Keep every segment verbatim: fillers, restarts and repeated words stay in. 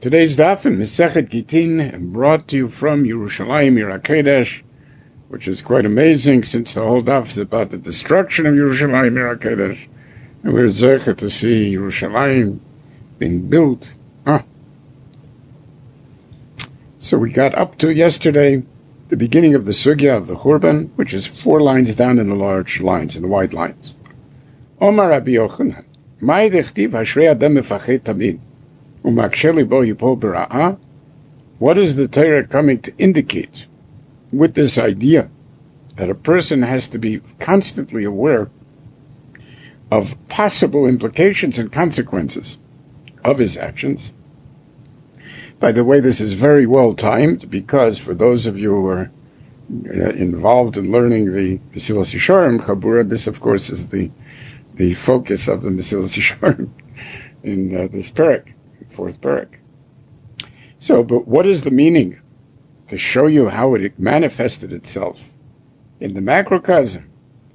Today's daf in Masechet Gitin, brought to you from Yerushalayim, Yer HaKodesh, which is quite amazing since the whole daf is about the destruction of Yerushalayim, Yer HaKodesh. And we're zeichet to see Yerushalayim being built. Huh. So we got up to yesterday the beginning of the sugya of the Churban, which is four lines down in the large lines, in the white lines. Omar Rabbi Yochanan, Mai dechtiv hashrei adam mefachet tamid. What is the Torah coming to indicate with this idea that a person has to be constantly aware of possible implications and consequences of his actions? By the way, this is very well timed, because for those of you who are involved in learning the Mesilas Yesharim Chabura, this of course is the the focus of the Mesilas Yesharim in uh, this parak. Fourth parak. So, but what is the meaning? To show you how it manifested itself in the macrocosm.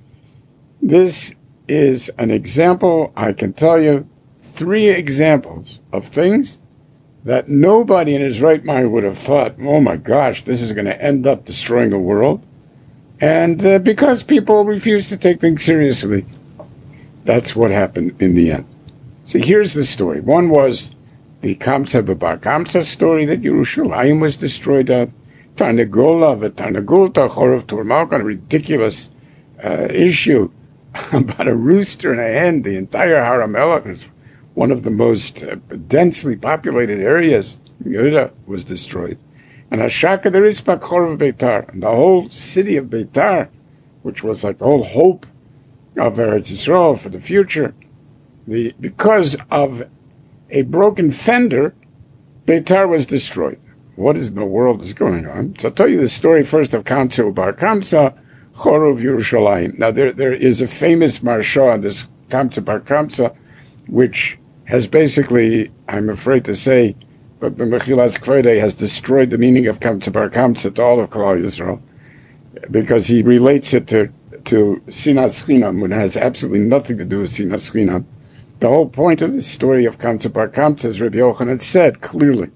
This is an example. I can tell you three examples of things that nobody in his right mind would have thought, oh my gosh, this is going to end up destroying the world. And uh, because people refuse to take things seriously, that's what happened in the end. So here's the story. One was the Kamsa Bar Kamsa story that Yerushalayim was destroyed at. Tarnagola, the Tarnagulta, Chorov Turmalk, a ridiculous uh, issue about a rooster and a hen. The entire Har HaMelech is one of the most uh, densely populated areas. Yehuda was destroyed. And Hashaka Derispak Chorov Beitar, and the whole city of Beitar, which was like the whole hope of Eretz Yisrael for the future, the because of a broken fender, Beitar was destroyed. What in the world is going on? So I'll tell you the story first of Kamsa Bar Kamsa, Chorov Yerushalayim. Now there there is a famous marsha on this Kamsa Bar Kamsa, which has basically, I'm afraid to say, but Mechilas Kvede has destroyed the meaning of Kamsa Bar Kamsa to all of Klal Yisrael, because he relates it to, to Sinas Chinam, when it has absolutely nothing to do with Sinas Chinam. The whole point of the story of Kamsa Bar Kamsa, as Rabbi Yochanan said clearly,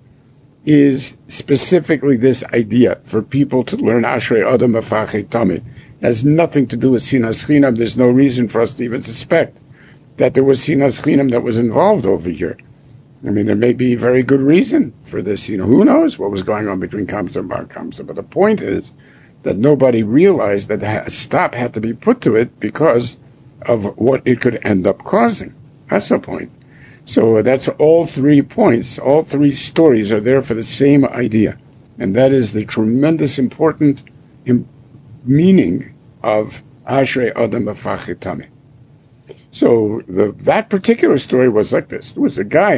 is specifically this idea for people to learn Ashrei Adam Mefachet Tamid. It has nothing to do with Sinas Chinam. There's no reason for us to even suspect that there was Sinas Chinam that was involved over here. I mean, there may be very good reason for this. You know, who knows what was going on between Kamsa and Bar Kamsa. But the point is that nobody realized that a stop had to be put to it because of what it could end up causing. That's the point. So that's all three points. All three stories are there for the same idea. And that is the tremendous important im- meaning of Ashrei Adam Mefachet Tamid. So the, that particular story was like this. There was a guy,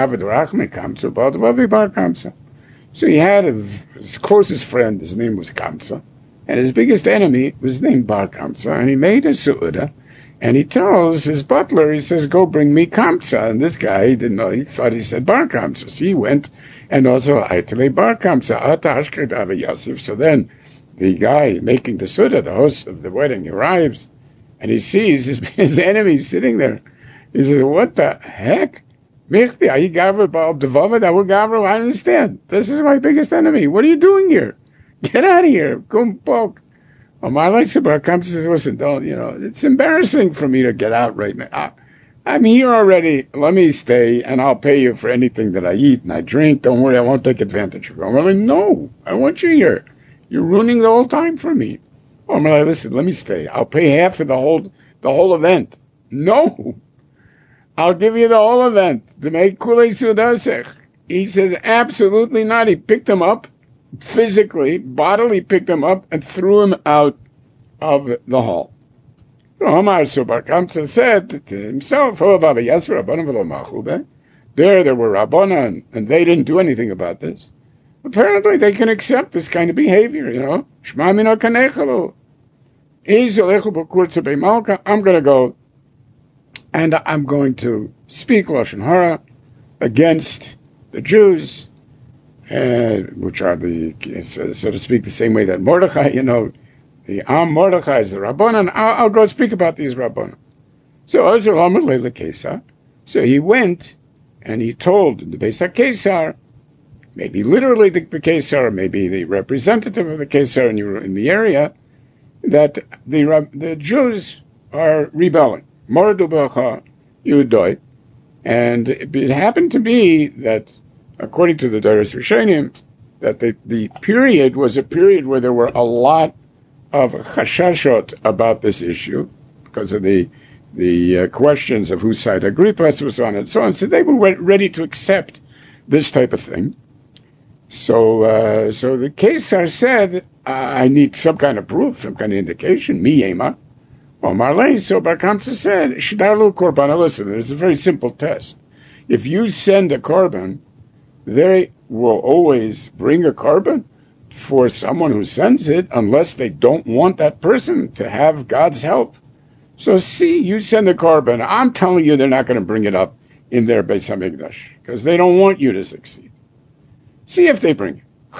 so he had a, his closest friend, his name was Kamsa, and his biggest enemy was named Bar Kamsa, and he made a su'udah. And he tells his butler, he says, go bring me Kamsa. And this guy, he didn't know, he thought he said Bar Kamsa. So he went, and also, Aitele Bar Kamsa, Ata Ashked Ava Yosef. So then, the guy making the Suda, the host of the wedding, arrives, and he sees his, his enemy sitting there. He says, what the heck? Michti, I don't understand. This is my biggest enemy. What are you doing here? Get out of here. Kumpok. Bar Kamsa says, listen, don't, you know, it's embarrassing for me to get out right now. I, I'm here already. Let me stay, and I'll pay you for anything that I eat and I drink. Don't worry, I won't take advantage of you. I'm like, no, I want you here. You're ruining the whole time for me. I'm like, listen, let me stay. I'll pay half of the whole, the whole event. No, I'll give you the whole event to make Kulei Sudasech. He says, absolutely not. He picked him up. Physically, bodily picked him up and threw him out of the hall. So Omar Bar Kamsa said to himself, there, there were Rabbanan, and they didn't do anything about this. Apparently, they can accept this kind of behavior, you know. I'm going to go, and I'm going to speak Lashon Hara against the Jews, Uh, which are the, so, so to speak, the same way that Mordechai, you know, the Am Mordechai is the Rabbanan. I'll, I'll go speak about these Rabbanan. So, so he went and he told the Beis HaKesar maybe literally the, the Kesar, maybe the representative of the Kesar in, in the area, that the the Jews are rebelling. Mordu b'cha Yudoi. And it, it happened to be that, according to the Doros Rishonim, that the, the period was a period where there were a lot of chashashot about this issue because of the the uh, questions of whose side Agrippa was on and so on. So they were re- ready to accept this type of thing. So uh, so the Kesar said, uh, I need some kind of proof, some kind of indication. Mi yema. Well, Marlene, so Bar Kamsa said, Shdalu korban. Listen, there's a very simple test. If you send a korban, they will always bring a korban for someone who sends it unless they don't want that person to have God's help. So see, you send a korban. I'm telling you they're not going to bring it up in their Beis HaMikdash because they don't want you to succeed. See if they bring it.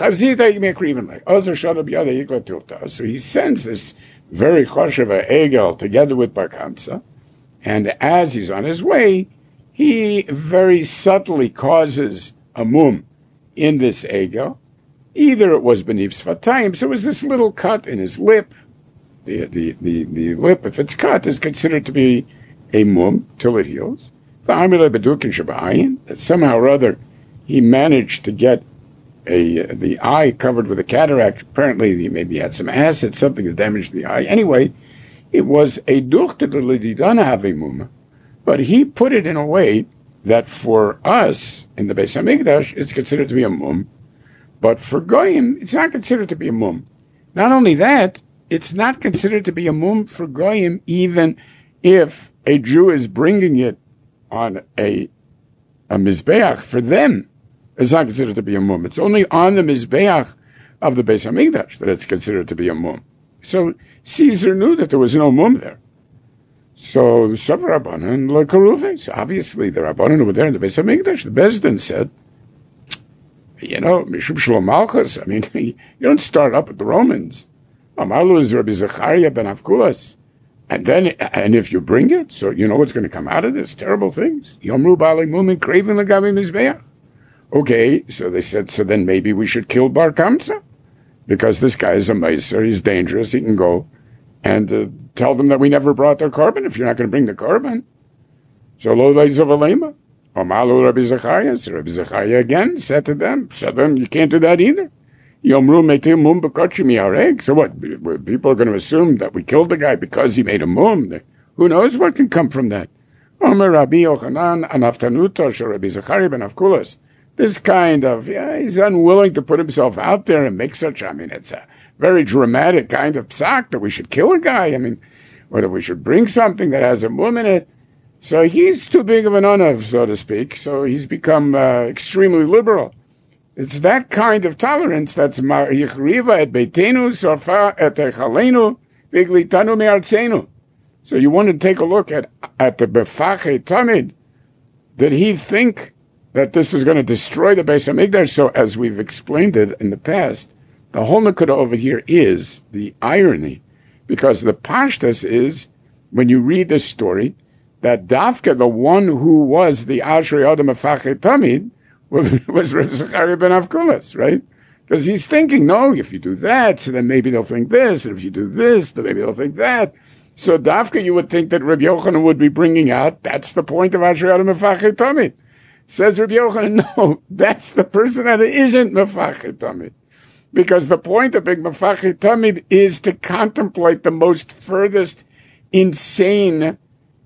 So he sends this very choshev egel together with Bar Kamsa, and as he's on his way, he very subtly causes a mum in this egel. Either it was beneath sfatayim, so it was this little cut in his lip. The, the, the, the lip, if it's cut, is considered to be a mum till it heals. That somehow or other he managed to get a the eye covered with a cataract. Apparently he maybe had some acid, something that damaged the eye. Anyway, it was a duchte de l'didana havimum, but he put it in a way that for us in the Beis HaMikdash it's considered to be a mum, but for goyim it's not considered to be a mum. Not only that, it's not considered to be a mum for goyim even if a Jew is bringing it on a a mizbeach for them. It's not considered to be a mum. It's only on the mizbeach of the Beis HaMikdash that it's considered to be a mum. So Caesar knew that there was no mum there. So the Sofer Rabbanan l'karuve. So obviously the Rabbanan over there in the Beis HaMikdash, the Bezdin said, you know, Mishum Shalom Malchus. I mean, you don't start up with the Romans. Amalu is Rabbi Zechariah ben Avkulas. And then, and if you bring it, so you know what's going to come out of this? Terrible things. Yomru b'alei mumin craving l'gavi mizbeach. Okay, so they said, so then maybe we should kill Bar Kamsa, because this guy is a meiser, he's dangerous, he can go and uh, tell them that we never brought their korban if you're not going to bring the korban. So lo leizav alema, Omalu Rabbi Zechariah, so Rabbi Zechariah again said to them, so then you can't do that either. Yomru metim mum b'kochim yareg. So what, people are going to assume that we killed the guy because he made a mum. Who knows what can come from that? Omer Rabbi Yochanan anaftanuto shel Rabbi Zechariah ben Avkulas. This kind of, yeah, he's unwilling to put himself out there and make such, I mean, it's a very dramatic kind of psak that we should kill a guy, I mean, or that we should bring something that has a mum in it. So he's too big of an unav, so to speak, so he's become uh, extremely liberal. It's that kind of tolerance that's yichriva et beitenu, sorfa et echalenu, viglitanu me'artzenu. So you want to take a look at, at the befache tamid. Did he think that this is going to destroy the Beis HaMikdash? So as we've explained it in the past, the whole nekuda over here is the irony, because the pashtas is, when you read this story, that Dafka, the one who was the Ashrei Adam Mefachei Tamid, was Reb Zechariah ben Avkulas, right? Because he's thinking, no, if you do that, so then maybe they'll think this, and if you do this, then maybe they'll think that. So Dafka, you would think that Reb Yochanan would be bringing out, that's the point of Ashrei Adam Mefachei Tamid. Says Rabbi Yochanan, no, that's the person that isn't Mefachei Tamid. Because the point of being Mefachei Tamid is to contemplate the most furthest insane,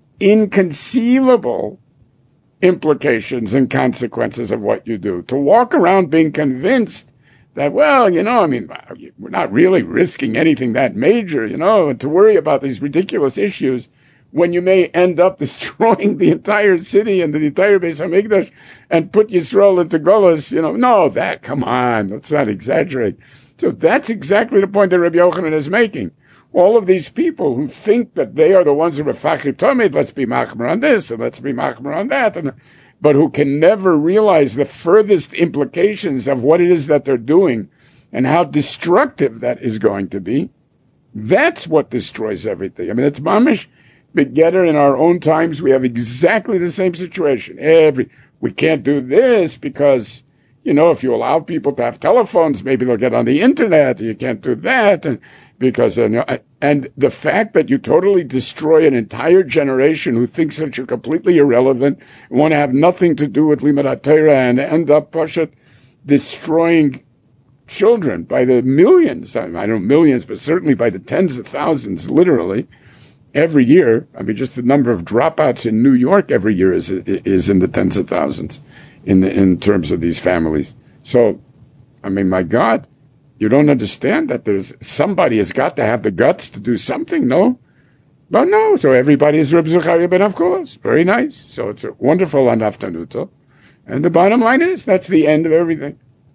inconceivable implications and consequences of what you do. To walk around being convinced that, well, you know, I mean, we're not really risking anything that major, you know, and to worry about these ridiculous issues when you may end up destroying the entire city and the entire Beis HaMikdash and put Yisrael into Golos, you know, no, that, come on, let's not exaggerate. So that's exactly the point that Rabbi Yochanan is making. All of these people who think that they are the ones who are Mefachei Tamid, let's be machmer on this and let's be machmer on that, and, but who can never realize the furthest implications of what it is that they're doing and how destructive that is going to be, that's what destroys everything. I mean, it's mamish. Begetter, in our own times, we have exactly the same situation. Every we can't do this because, You know, if you allow people to have telephones, maybe they'll get on the internet. You can't do that. And because, you know, and the fact that you totally destroy an entire generation who thinks that you're completely irrelevant, want to have nothing to do with Limud HaTorah, and end up, Pashat, destroying children by the millions. I don't know millions, but certainly by the tens of thousands, literally, every year. I mean, just the number of dropouts in New York every year is is in the tens of thousands in the, in terms of these families. So, I mean, my God, you don't understand that there's somebody has got to have the guts to do something, no? But no, so everybody is Reb Zechariah ben Avkolos. Very nice. So it's a wonderful anaftanuto. And the bottom line is, that's the end of everything.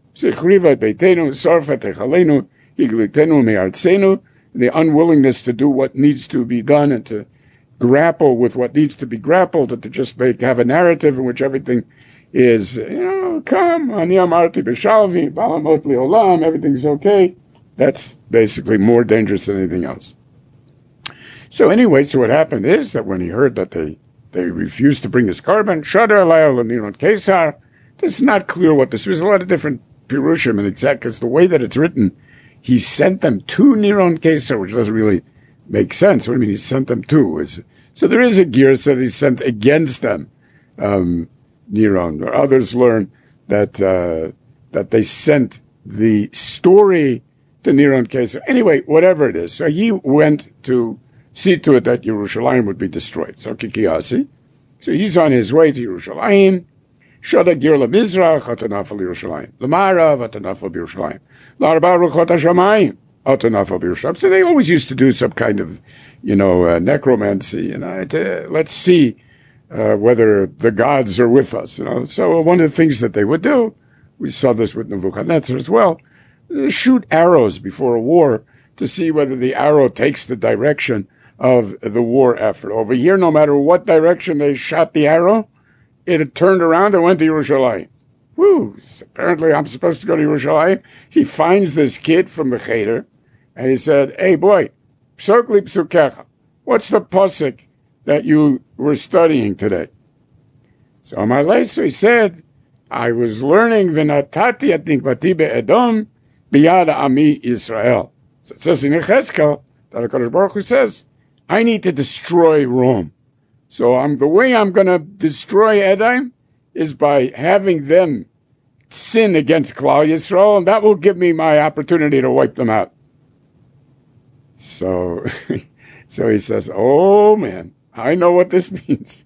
The unwillingness to do what needs to be done and to grapple with what needs to be grappled, and to just make, have a narrative in which everything is, you know, come, ani amarti b'shalvi, balamot li'olam, everything's okay. That's basically more dangerous than anything else. So anyway, so what happened is that when he heard that they, they refused to bring his carbon, Shadar alayah l'niron Kesar, this is not clear what this was. There's a lot of different pirushim and exact, because the way that it's written, he sent them to Niron Kesar, which doesn't really make sense. What do you mean he sent them to? Is, so there is a gear that he sent against them, um, Niron. Or others learn that, uh, that they sent the story to Niron Kesar. Anyway, whatever it is. So he went to see to it that Yerushalayim would be destroyed. So Kikiyasi. So he's on his way to Yerushalayim. Shada gir lemizrach atanafel Yerushalayim. Lemarav atanafel Yerushalayim. L'arba ruchot hashamayim atanafel Yerushalayim. So they always used to do some kind of, you know, uh, necromancy. You know, to, let's see uh, whether the gods are with us. You know, so one of the things that they would do, we saw this with Nebuchadnezzar as well, shoot arrows before a war to see whether the arrow takes the direction of the war effort. Over here, no matter what direction they shot the arrow, it had turned around and went to Yerushalayim. Woo! Apparently I'm supposed to go to Yerushalayim. He finds this kid from the Cheder, and he said, hey boy, psok li psukecha. What's the pasuk that you were studying today? So Amar Leisa, he said, I was learning v'natati at nikmati be'edom biyad ami Yisrael. So it says in Yechezkel, that HaKadosh Baruch Hu says, I need to destroy Rome. So I'm, the way I'm going to destroy Edom is by having them sin against Klal Yisrael, and that will give me my opportunity to wipe them out. So, so he says, oh man, I know what this means.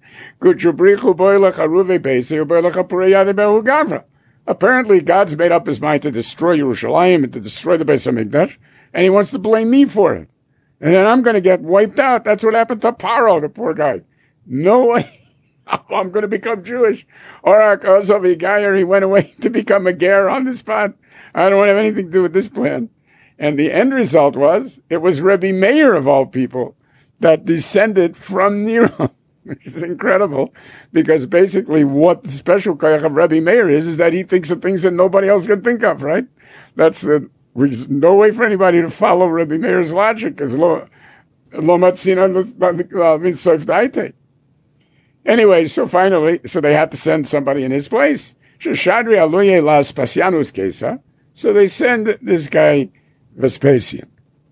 Apparently God's made up his mind to destroy Yerushalayim and to destroy the Beis HaMikdash, and he wants to blame me for it. And then I'm going to get wiped out. That's what happened to Paro, the poor guy. No way. I'm going to become Jewish. Or because of a guy, or he went away to become a ger on the spot. I don't want to have anything to do with this plan. And the end result was, it was Rebbe Meir of all people that descended from Nero, which is incredible, because basically what the special koyach of Rebbe Meir is, is that he thinks of things that nobody else can think of, right? That's the, there's no way for anybody to follow Rebbe Meir's logic, because lo, lo matzina minsoif daite. Anyway, so finally, so they had to send somebody in his place. Sheshadri aluye las Pasianus Kesa. So they send this guy, Vespasian.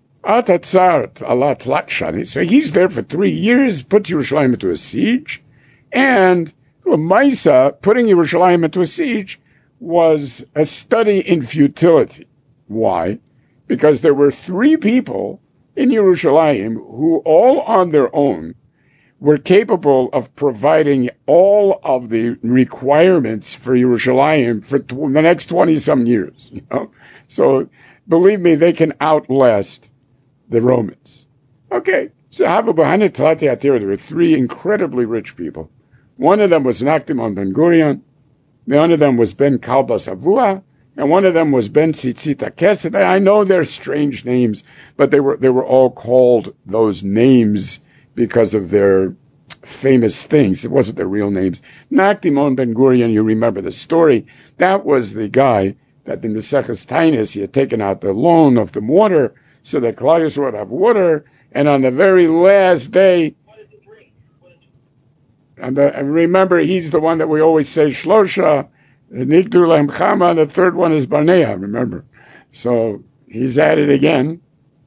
Atatzar Allah Tlatshani. So he's there for three years, puts Yerushalayim into a siege. And Lamaisa, putting Yerushalayim into a siege, was a study in futility. Why? Because there were three people in Yerushalayim who all on their own were capable of providing all of the requirements for Yerushalayim for tw- the next twenty-some years. You know? So, believe me, they can outlast the Romans. Okay, so Hava B'Hana Tlati Atira, there were three incredibly rich people. One of them was Nakdimon Ben Gurion, the other of them was Ben Kalba Savua, and one of them was Ben Tzitzita Kesed. I know they're strange names, but they were they were all called those names because of their famous things. It wasn't their real names. Nakdimon Ben Gurion, you remember the story. That was the guy that in the Seches Tainis, he had taken out the loan of the water so that Klal Yisrael would have water. And on the very last day, and, the, and remember, he's the one that we always say, Shlosha, Nigdu Lahem Chama, and the third one is Barnea, remember. So he's at it again.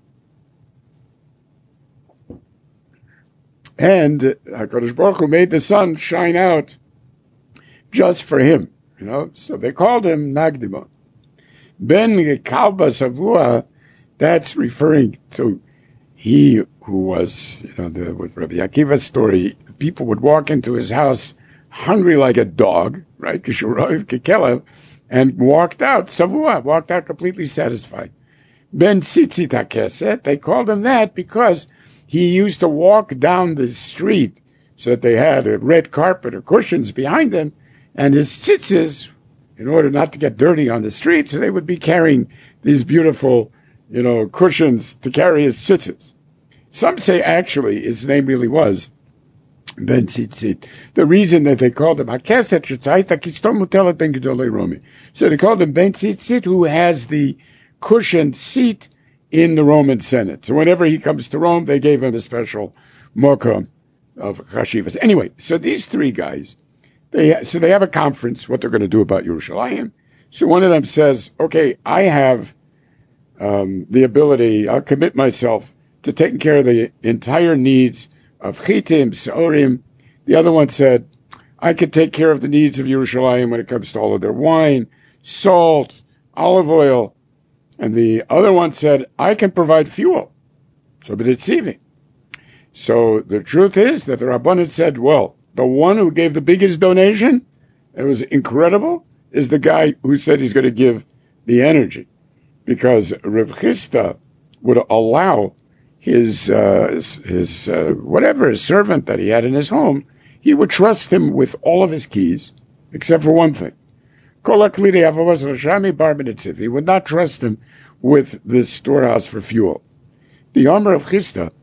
And HaKadosh Baruch Hu made the sun shine out just for him, you know. So they called him Nagdimon. Ben Kalba Savua, that's referring to he who was, you know, the, with Rabbi Akiva's story, people would walk into his house hungry like a dog, right? And walked out, Savua, walked out completely satisfied. Ben Tzitzit HaKeset, they called him that because he used to walk down the street so that they had a red carpet or cushions behind them, and his tzitzis, in order not to get dirty on the street, so they would be carrying these beautiful, you know, cushions to carry his tzitzis. Some say actually his name really was Ben Tzitzit. The reason that they called him HaKeset Shetzayta Kistom Mutelet Ben Gedolei Romi. So they called him Ben Tzitzit, who has the cushioned seat in the Roman Senate. So whenever he comes to Rome, they gave him a special mokum of chashivas. Anyway, so these three guys, they so they have a conference, what they're going to do about Yerushalayim. So one of them says, okay, I have um, the ability, I'll commit myself to taking care of the entire needs of chitim, seorim. The other one said, I could take care of the needs of Yerushalayim when it comes to all of their wine, salt, olive oil. And the other one said, I can provide fuel. So, but it's deceiving. So the truth is that the Rabbanan said, well, the one who gave the biggest donation, it was incredible, is the guy who said he's going to give the energy. Because Reb Chisda would allow his, uh, his, uh, whatever, his servant that he had in his home, he would trust him with all of his keys, except for one thing. He would not trust him with the storehouse for fuel. The Omer of Chisda,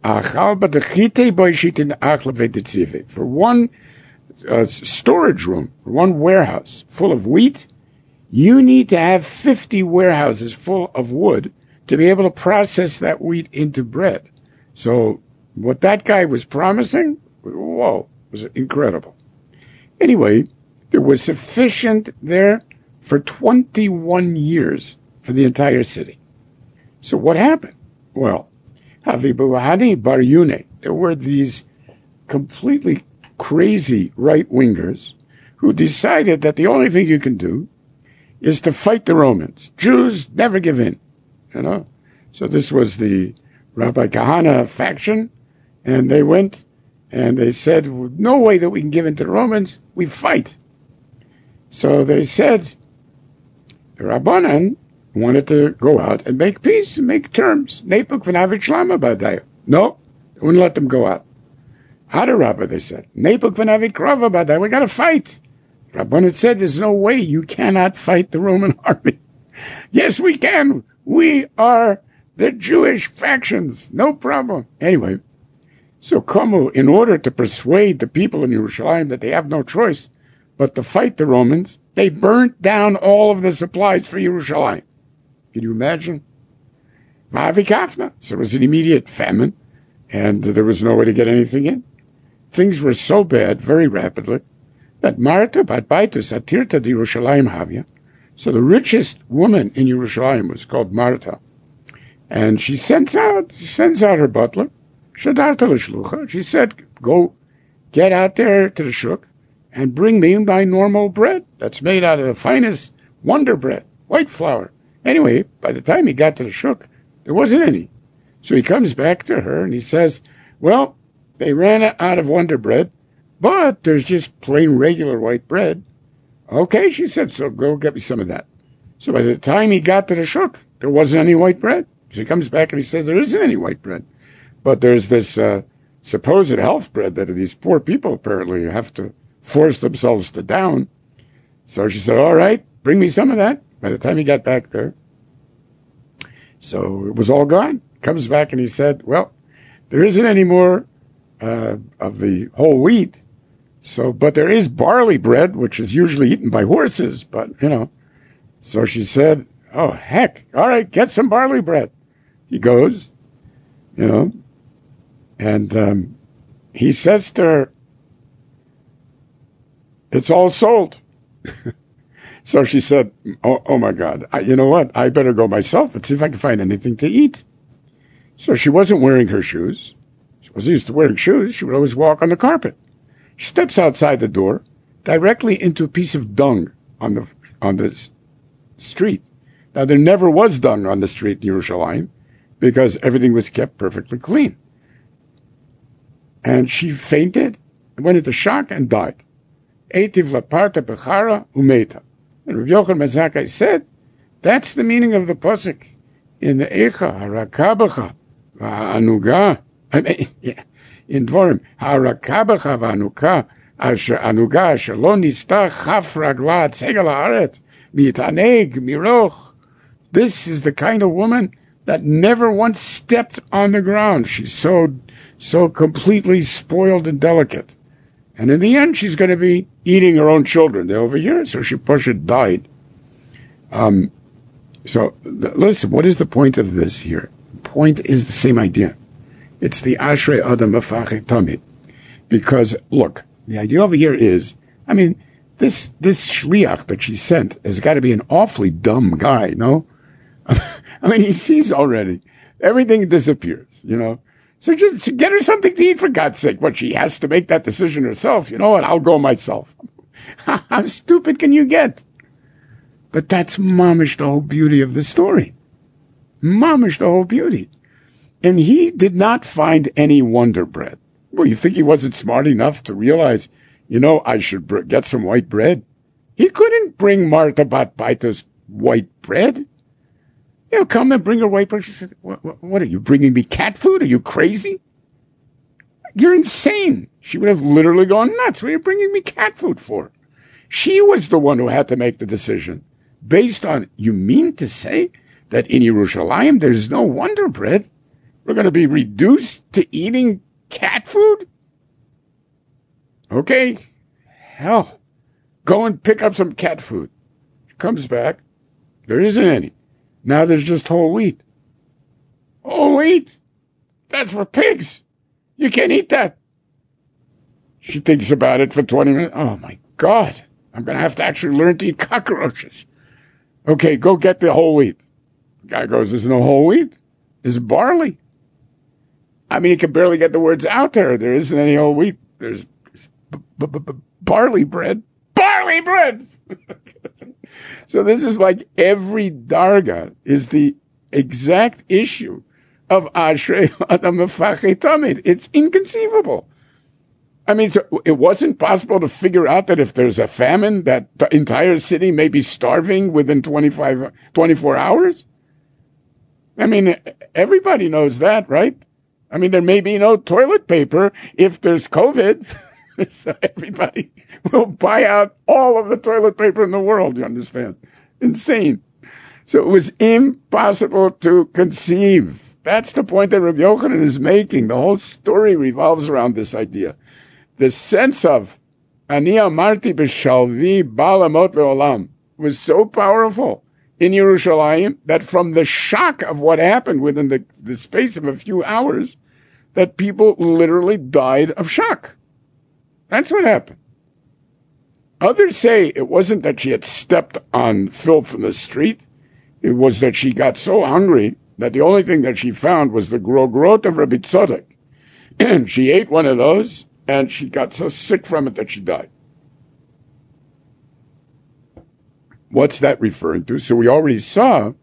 for one uh, storage room, one warehouse full of wheat, you need to have fifty warehouses full of wood to be able to process that wheat into bread. So what that guy was promising, whoa, was incredible. Anyway, there was sufficient there for twenty-one years for the entire city. So what happened? Well, Havibuhani Bar Yune, there were these completely crazy right-wingers who decided that the only thing you can do is to fight the Romans. Jews never give in, you know. So this was the Rabbi Kahana faction, and they went and they said, no way that we can give in to the Romans, we fight. So they said, the Rabbanan wanted to go out and make peace and make terms. No, they wouldn't let them go out. Adarabba, they said. We got to fight. Rabbanan said, there's no way, you cannot fight the Roman army. Yes, we can. We are the Jewish factions. No problem. Anyway, so Komu, in order to persuade the people in Yerushalayim that they have no choice but to fight the Romans, they burnt down all of the supplies for Yerushalayim. Can you imagine? Va'avikafna. So it was an immediate famine, and there was no way to get anything in. Things were so bad very rapidly that Marta bat Baitus atirta de Yerushalayim havia. So the richest woman in Yerushalayim was called Marta, and she sends out she sends out her butler, Shadarta l'shlucha. She said, "Go, get out there to the shuk, and bring me my normal bread that's made out of the finest wonder bread, white flour." Anyway, by the time he got to the shuk, there wasn't any. So he comes back to her and he says, well, they ran out of wonder bread, but there's just plain regular white bread. Okay, she said, so go get me some of that. So by the time he got to the shuk, there wasn't any white bread. So he comes back and he says, there isn't any white bread. But there's this uh, supposed health bread that these poor people apparently have to force themselves to down. So she said, all right, bring me some of that. By the time he got back there, so it was all gone. Comes back and he said, well, there isn't any more uh, of the whole wheat. So, but there is barley bread, which is usually eaten by horses, but, you know. So she said, oh, heck, all right, get some barley bread. He goes, you know, and um, he says to her, it's all sold. So she said, oh, oh my God, I, you know what? I better go myself and see if I can find anything to eat. So she wasn't wearing her shoes. She wasn't used to wearing shoes. She would always walk on the carpet. She steps outside the door, directly into a piece of dung on the on the street. Now, there never was dung on the street in Yerushalayim because everything was kept perfectly clean. And she fainted, went into shock, and died. Eitiv laparta bechara umeta. And Rabbi Yochanan ben Zakkai said, that's the meaning of the pasuk in the Eicha harakabacha va'anuga. I mean, yeah, in Dvorim harakabacha va'anuga asher anuga asher lo nista chaf ragla tzegel haaretz mitaneg miroch. This is the kind of woman that never once stepped on the ground. She's so so completely spoiled and delicate. And in the end, she's going to be eating her own children. They're over here, so she Pasha died. Um, so, th- listen, what is the point of this here? The point is the same idea. It's the Ashrei Adam Mefachei Tamid. Because, look, the idea over here is, I mean, this this shliach that she sent has got to be an awfully dumb guy, no? I mean, he sees already. Everything disappears, you know? So just get her something to eat, for God's sake. But she has to make that decision herself. You know what? I'll go myself. How stupid can you get? But that's mamish the whole beauty of the story. Mamish the whole beauty. And he did not find any Wonder Bread. Well, you think he wasn't smart enough to realize, you know, I should br- get some white bread? He couldn't bring Martha Bat Baita's white bread. You know, come and bring her white bread. She said, what, what, what are you, bringing me cat food? Are you crazy? You're insane. She would have literally gone nuts. What are you bringing me cat food for? She was the one who had to make the decision. Based on, you mean to say that in Yerushalayim there's no Wonder Bread? We're going to be reduced to eating cat food? Okay. Hell, go and pick up some cat food. She comes back. There isn't any. Now there's just whole wheat. Whole wheat? That's for pigs. You can't eat that. She thinks about it for twenty minutes. Oh, my God. I'm going to have to actually learn to eat cockroaches. Okay, go get the whole wheat. The guy goes, there's no whole wheat. There's barley. I mean, he can barely get the words out there. There isn't any whole wheat. There's b- b- b- barley bread. Barley bread! So this is like every darga is the exact issue of Ashrei Adam Mefachei Tamid. It's inconceivable. I mean, so it wasn't possible to figure out that if there's a famine, that the entire city may be starving within twenty-five, twenty-four hours? I mean, everybody knows that, right? I mean, there may be no toilet paper if there's COVID. So everybody will buy out all of the toilet paper in the world, you understand? Insane. So it was impossible to conceive. That's the point that Rabbi Yochanan is making. The whole story revolves around this idea. The sense of Ani Amarti B'Shalvi Ba'alamot Le'olam was so powerful in Yerushalayim that from the shock of what happened within the, the space of a few hours, that people literally died of shock. That's what happened. Others say it wasn't that she had stepped on filth in the street. It was that she got so hungry that the only thing that she found was the grogrot of Rabbi Tzodok. And she ate one of those, and she got so sick from it that she died. What's that referring to? So we already saw. All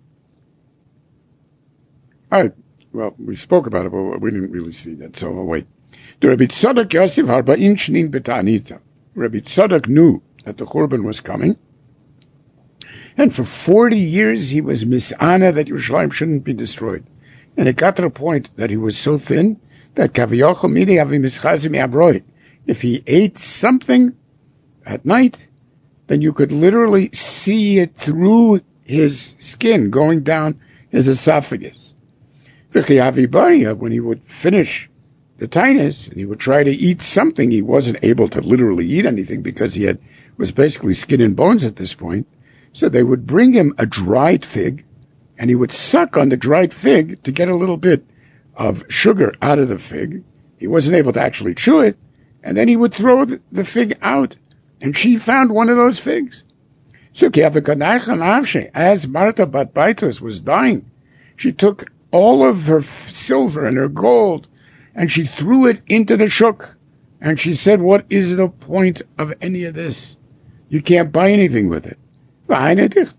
right. Well, we spoke about it, but we didn't really see that. So I'll wait. The Rabbi Tzodok Yosef Arba'in Shnin B'Ta'anita. Rabbi Tzodok knew that the Churban was coming. And for forty years he was misana that Yerushalayim shouldn't be destroyed. And it got to the point that he was so thin that Kaviyochel Midi Avi Mischazi Mi'abroi. If he ate something at night, then you could literally see it through his skin going down his esophagus. V'chiyavi Baria, when he would finish the tinus and he would try to eat something, he wasn't able to literally eat anything because he had was basically skin and bones at this point. So they would bring him a dried fig, and he would suck on the dried fig to get a little bit of sugar out of the fig. He wasn't able to actually chew it, and then he would throw the fig out, and she found one of those figs. So as Martha Bat Baitos was dying, she took all of her silver and her gold, and she threw it into the shuk. And she said, what is the point of any of this? You can't buy anything with it. That's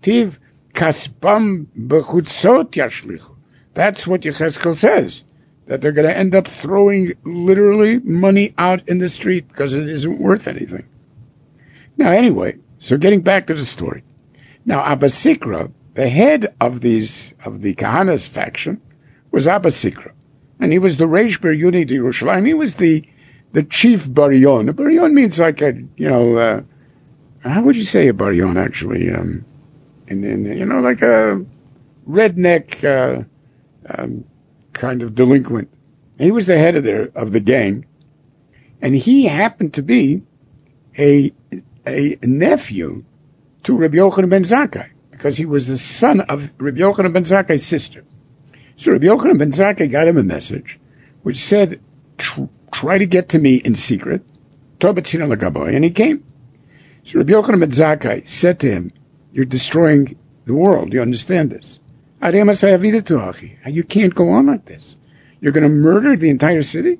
what Yechezkel says, that they're going to end up throwing literally money out in the street because it isn't worth anything. Now, anyway, so getting back to the story. Now, Abba Sikra, the head of these of the Kahanas faction, was Abba Sikra, and he was the Reish Ber Yuni de Yerushalayim. He was the the chief Barion. A Barion means like a, you know, uh, how would you say a Barion actually? Um, in, in, you know, like a redneck uh, um, kind of delinquent. He was the head of the of the gang, and he happened to be a a nephew to Rabbi Yochanan ben Zakkai, because he was the son of Rabbi Yochanan ben Zakkai's sister. So Rabbi Yochanan ben Zakkai got him a message which said, try to get to me in secret, and he came. So Rabbi Yochanan ben Zakkai said to him, you're destroying the world, you understand this? You can't go on like this. You're going to murder the entire city?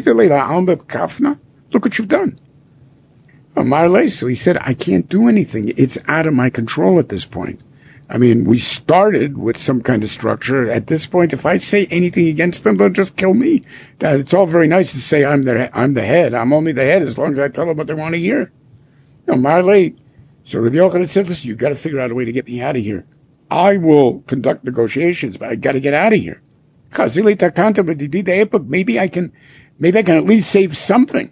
Look what you've done. So he said, I can't do anything. It's out of my control at this point. I mean, we started with some kind of structure. At this point, if I say anything against them, they'll just kill me. It's all very nice to say I'm the, I'm the head. I'm only the head as long as I tell them what they want to hear. No, Marley. So Rabbi Yochanan said, listen, you've got to figure out a way to get me out of here. I will conduct negotiations, but I got to get out of here. Maybe I can, maybe I can at least save something.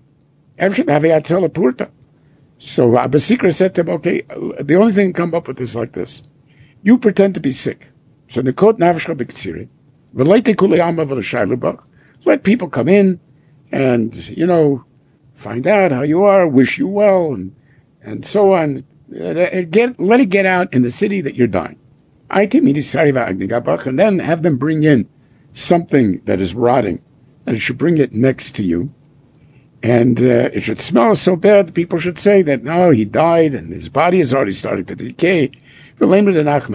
So Abba Sikra said to him, okay, the only thing to come up with is like this. You pretend to be sick. So Nikot Navshcha B'Ktsiri. Let people come in and, you know, find out how you are, wish you well, and, and so on. Get, let it get out in the city that you're dying. And then have them bring in something that is rotting, and it should bring it next to you. And uh, it should smell so bad, people should say that, no, he died, and his body is already starting to decay. Then, have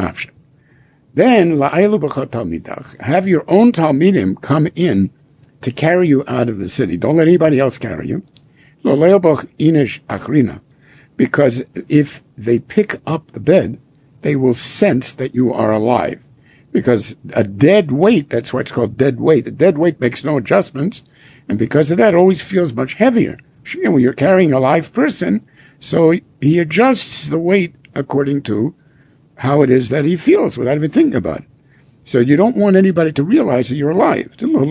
your own Talmidim come in to carry you out of the city. Don't let anybody else carry you. Because if they pick up the bed, they will sense that you are alive. Because a dead weight, that's why it's called dead weight. A dead weight makes no adjustments, and because of that, it always feels much heavier. When you're carrying a live person, so he adjusts the weight according to how it is that he feels without even thinking about it. So you don't want anybody to realize that you're alive. They'll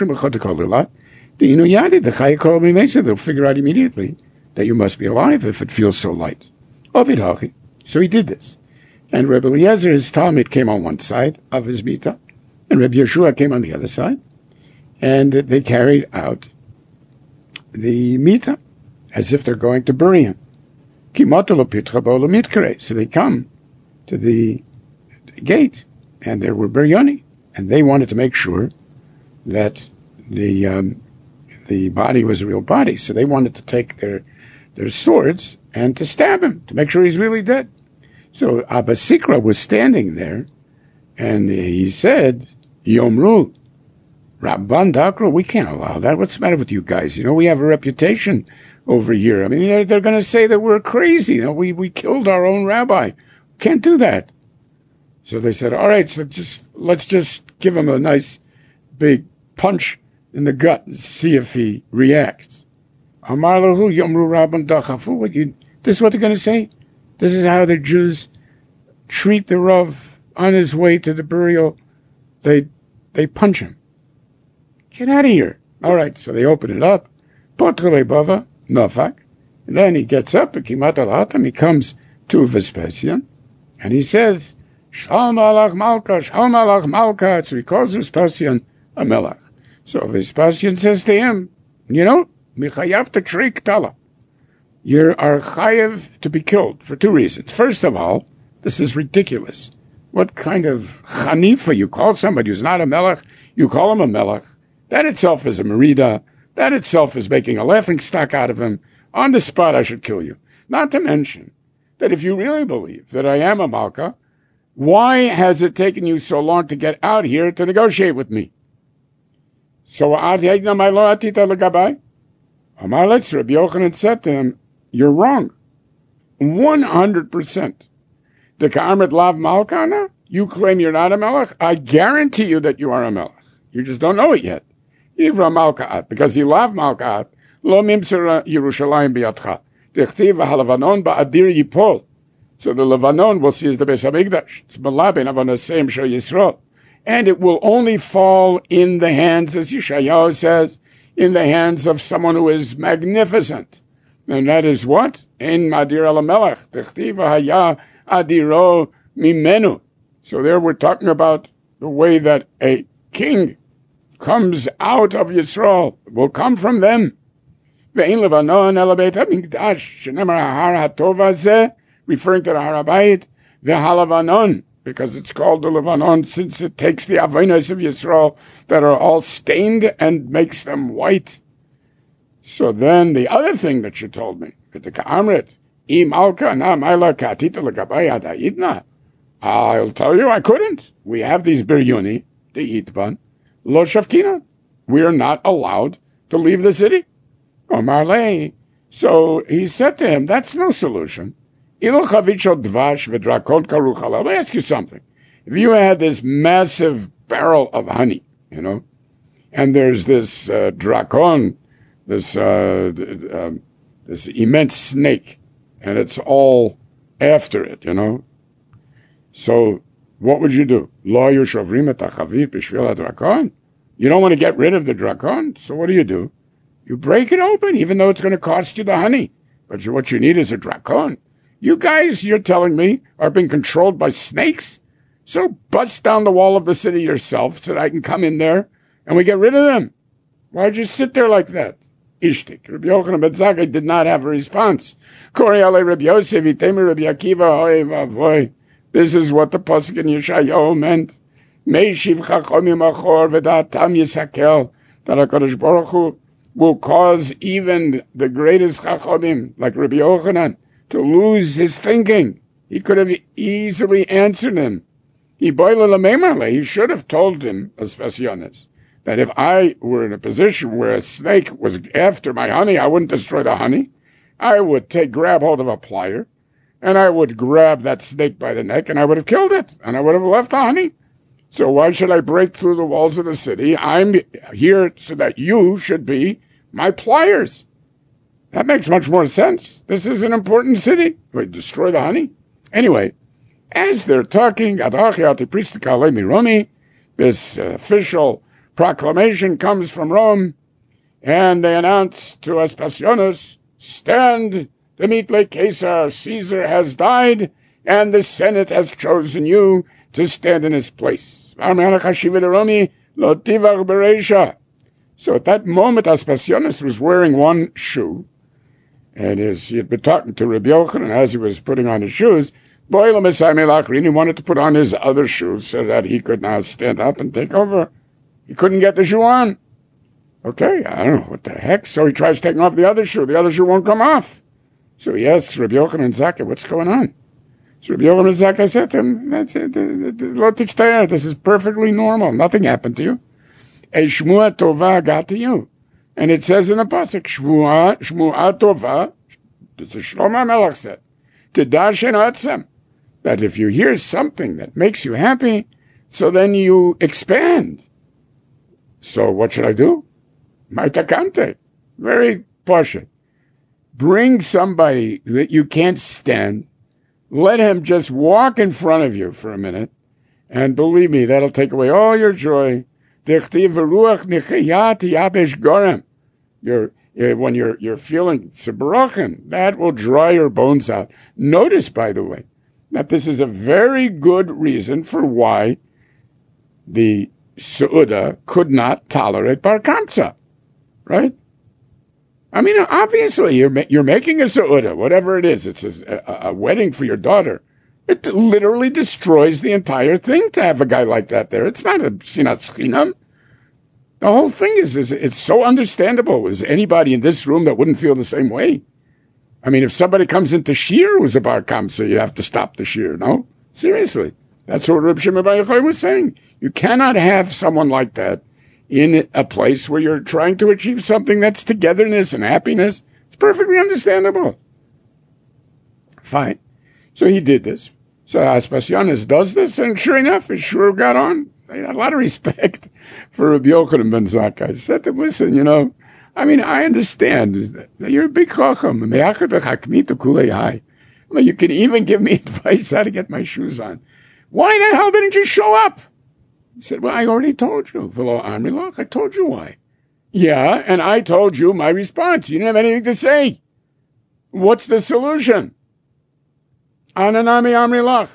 figure out immediately that you must be alive if it feels so light. So he did this. And Rebbe Eliezer, his Talmud, came on one side of his Mita, and Rebbe Yeshua came on the other side, and they carried out the Mita as if they're going to bury him. So they come to the gate, and there were Biryani, and they wanted to make sure that the um, the body was a real body. So they wanted to take their their swords and to stab him, to make sure he's really dead. So Abba Sikra was standing there, and he said, Yomru, Rabban Dakra, we can't allow that. What's the matter with you guys? You know, we have a reputation over here. I mean, they're, they're going to say that we're crazy. You know, we, we killed our own rabbi. Can't do that. So they said, all right, so just let's just give him a nice big punch in the gut and see if he reacts. Amar lahu Yomru Rabban Dachafu. What you? This is what they're going to say? This is how the Jews treat the Rav on his way to the burial. They they punch him. Get out of here. All right, so they open it up. Potre Bava, Nofak. And then he gets up, and he comes to Vespasian, and he says, Shalom alach Malka, Shalom alach Malka. So he calls Vespasian a melech. So Vespasian says to him, you know, Michayav Tachrik Tala. You are chayev to be killed for two reasons. First of all, this is ridiculous. What kind of chanifa? You call somebody who's not a melech, you call him a melech. That itself is a merida. That itself is making a laughing stock out of him. On the spot, I should kill you. Not to mention that if you really believe that I am a Malka, why has it taken you so long to get out here to negotiate with me? So Amarletz, Rabbi Yochanan said to him, you're wrong. one hundred percent. The Ka'amrit Lav Malkana, you claim you're not a Melech? I guarantee you that you are a Melech. You just don't know it yet. Ivra Malka'at, because you love Malka'at, Lo Mimsera Yerushalayim B'yatcha. Dichtiv ha'Levanon ba'adir yipol. So the Levanon will see as the Beis HaMikdash. It's Malabin Avonaseim Shel Yisrael. And it will only fall in the hands, as Yeshayahu says, in the hands of someone who is magnificent. And that is what? In Madir Alamelech. Dichtiv ha'ya adiro mimenu. So there we're talking about the way that a king comes out of Yisrael, will come from them. Ve'in Levanon el Beit HaMikdash, shenemar ha'har ha'tov hazeh, referring to the Har HaBayit, ve'ha'Levanon, because it's called the Levanon since it takes the Aveinos of Yisrael that are all stained and makes them white. So then the other thing that you told me, the Ka'amrit, I malka na maila ka'atita l'gabay adayidna. I'll tell you, I couldn't. We have these biryuni, the itban, lo shavkina. We are not allowed to leave the city. Omar lei. So he said to him, that's no solution. Let me ask you something. If you had this massive barrel of honey, you know, and there's this uh, dracon, this uh, uh, this immense snake, and it's all after it, you know. So what would you do? You don't want to get rid of the dracon, so what do you do? You break it open, even though it's going to cost you the honey. But what you need is a dracon. You guys, you're telling me, are being controlled by snakes? So bust down the wall of the city yourself so that I can come in there and we get rid of them. Why'd you sit there like that? Ishtik. Rabbi Yochanan ben Zakkai did not have a response. Kori alei Rabbi Yosef, itemi Rabbi Akiva, hoi vavoy. This is what the pasuk in Yeshayahu meant. Meishiv chachomim achor v'da'atam yisakel. That HaKadosh Baruch Hu will cause even the greatest chachomim, like Rabbi Yochanan, to lose his thinking. He could have easily answered him. He he should have told him, Aspasionis, that if I were in a position where a snake was after my honey, I wouldn't destroy the honey. I would take grab hold of a plier, and I would grab that snake by the neck, and I would have killed it, and I would have left the honey. So why should I break through the walls of the city? I'm here so that you should be my pliers. That makes much more sense. This is an important city. Wait, destroy the honey? Anyway, as they're talking, this official proclamation comes from Rome, and they announce to Aspasionis, stand, Dmitri Caesar, Caesar has died, and the Senate has chosen you to stand in his place. So at that moment, Aspasionis was wearing one shoe, and as he had been talking to Rabbi Yochanan as he was putting on his shoes, he wanted to put on his other shoes so that he could now stand up and take over. He couldn't get the shoe on. Okay, I don't know what the heck. So he tries taking off the other shoe. The other shoe won't come off. So he asks Rabbi Yochanan and Zakkai, what's going on? So Rabbi Yochanan and Zakkai said to him, this is perfectly normal. Nothing happened to you. A shmua tova got to you. And it says in the pasuk, Shmua, Shmua Tova, this is Shlomo Melech said, Tidash en atzem, that if you hear something that makes you happy, so then you expand. So what should I do? Maitakante. Very pasha. Bring somebody that you can't stand, let him just walk in front of you for a minute, and believe me, that'll take away all your joy. You're, when you're, you're feeling sabrochen, that will dry your bones out. Notice, by the way, that this is a very good reason for why the Seudah could not tolerate Bar Kamsa, right? I mean, obviously, you're, you're making a Seudah, whatever it is. It's a, a, a wedding for your daughter. It literally destroys the entire thing to have a guy like that there. It's not a sinat chinam. The whole thing is, is, it's so understandable. Is anybody in this room that wouldn't feel the same way? I mean, if somebody comes into shir who's a bar kamsa, you have to stop the shir, no? Seriously. That's what Reb Shimon Bar Yochai was saying. You cannot have someone like that in a place where you're trying to achieve something that's togetherness and happiness. It's perfectly understandable. Fine. So he did this. So Aspasianis does this, and sure enough, it sure got on. I had a lot of respect for Rabbi Yochanan ben Zakkai. I said to him, listen, you know, I mean, I understand that you're a big chacham. I mean, you can even give me advice how to get my shoes on. Why the hell didn't you show up? He said, well, I already told you. I told you why. Yeah, and I told you my response. You didn't have anything to say. What's the solution? Ananami Amrilach.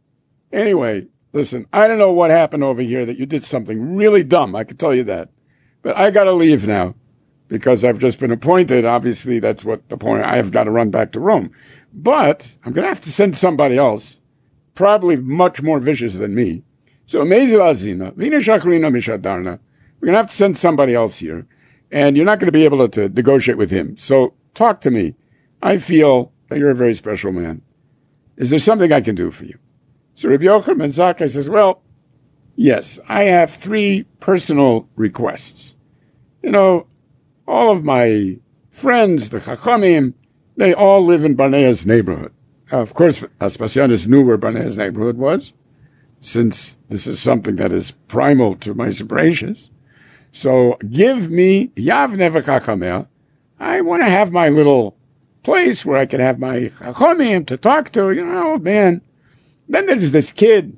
Anyway, listen, I don't know what happened over here that you did something really dumb. I can tell you that. But I got to leave now because I've just been appointed. Obviously, that's what the point. I've got to run back to Rome. But I'm going to have to send somebody else, probably much more vicious than me. So, Mezil Azina, Vina Shakrina Mishadarna. We're going to have to send somebody else here. And you're not going to be able to negotiate with him. So, talk to me. I feel that you're a very special man. Is there something I can do for you? So Rabbi Yochanan ben Zakkai says, well, yes, I have three personal requests. You know, all of my friends, the Chachamim, they all live in Barnea's neighborhood. Now, of course, Aspasianis knew where Barnea's neighborhood was, since this is something that is primal to my separations. So give me Yavne v'Chachameh. I want to have my little place where I can have my chachomim to talk to, you know, man. Then there's this kid,